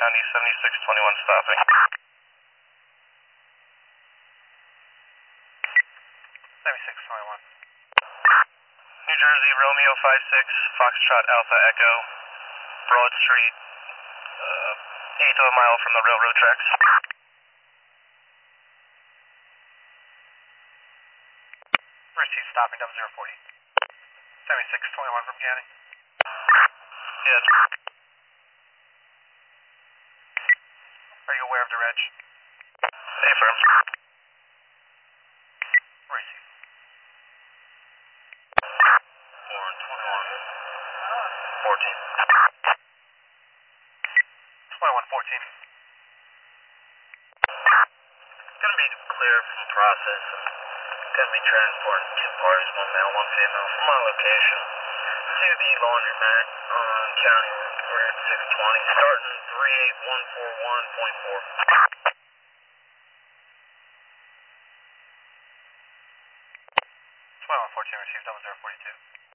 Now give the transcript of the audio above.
County 7621 stopping. New Jersey, Romeo 56, Foxtrot Alpha Echo, Broad Street, eighth of a mile from the railroad tracks. Receive stopping 0040. 7621 from County. Yes. Are you aware of the reg? Affirm. Receive. 14. 2114. Gonna be clear from process. Gonna be transporting two parties, one male, one female, from my location to the laundromat on County Route 620, starting 38141.4. 2114 received 0042.